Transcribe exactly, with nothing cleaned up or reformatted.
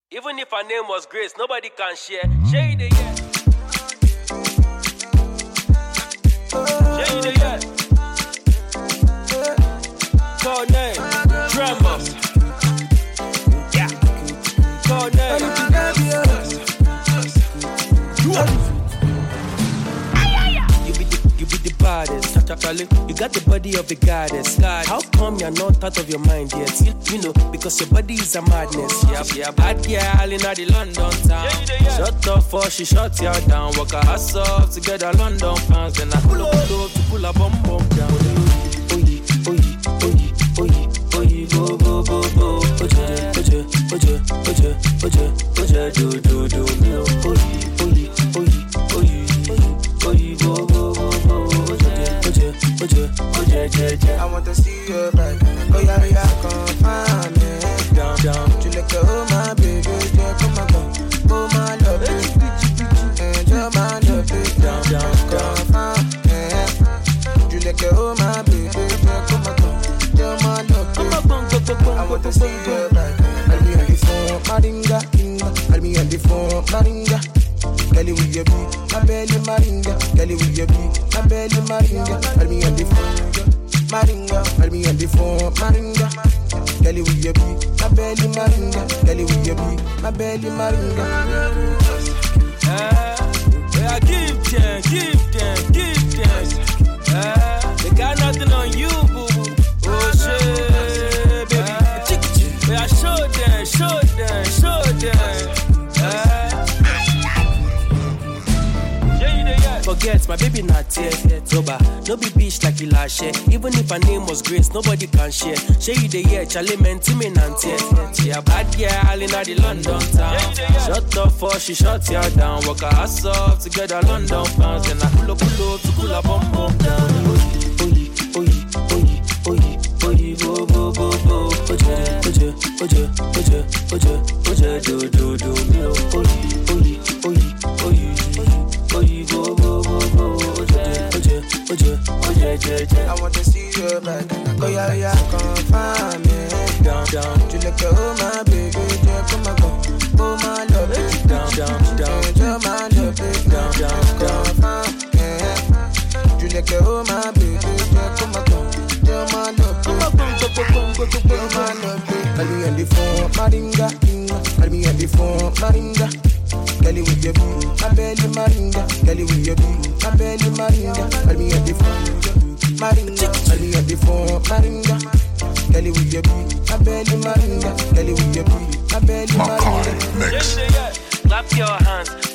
Even if her name was Grace, nobody can share. Share it again. Share it again. Code name, Drama. Yeah. Code name. You be the, you be the baddest. You got the body of the goddess. How come you're not out of your mind yet? You, you know, because your body is a madness. Yeah, yeah, bad girl in the London town. Shut up for she shut you down. Walk her ass up together, London fans. Then I pull up, pull up to pull a bum bum down. Oye, oye, oye, oye, oye, go, go, go, go. Oje, oje, oje, oje, oje, oje, do, do, do, do. Oye, oye, oye, oye, oye, go, go, go, go. I want to see you back. Oh yeah, yeah, come find me. Down, down. You look at oh my baby, yeah, come on, come. Oh my love, baby. And you're my love, baby. Down, down, come find me. You look at oh my baby, yeah, come on, come. You're my love, baby. I want to see you back. I'll be on the phone, Maringa, Inga. I'll be on the phone, Maringa. Kelly with your beat, my belly Maringa. Kelly with your beat, my belly Maringa. I'll be on the phone, Maringa. I'll be on the phone, Maringa. Kelly with your beat, my belly Maringa. Kelly with your beat, my belly Maringa. Uh, yeah, give them, give them, give them. Uh, they got nothing on you, boo boo. Oh shit, baby. Uh, yeah, show them, show them, show them. Uh, Forget my baby not here, sober. No be bitch like you last year. Even if her name was Grace, nobody can share. Share you the year, Charlie menti me nantie. Yeah, bad girl in the London town. Shut up for she shut you down. Walk her ass up together, London fans. Then I pull up, pull up to pull up, bum bum down. Oye, oye, oye, oye, oye, go go go go. Oje, oje, oje, oje, oje, oje, do do do do. Oye, oye, oye, oye, oye, go go go go. Oje, oje, oje, oje, oje. I want to see you back. Oh yeah, yeah, come find me. Down, down. You look at oh my baby, yeah, come on, come. Oh my love, baby. Down, down, down. You're my love, baby. Down, down, down. Come find me. You look at oh my baby, yeah, come on, come. You're my love, baby. You're my love, baby. I'll be on the phone, Maringa, Inga. I'll be on the phone, Maringa. Kelly with your beat, my belly Maringa. Kelly with your beat, my belly Maringa. I'll be on the phone, Maringa. I'll be on the phone, Maringa. Kelly with your beat, my belly Maringa. Kelly with your beat, my belly Maringa. Clap your hands.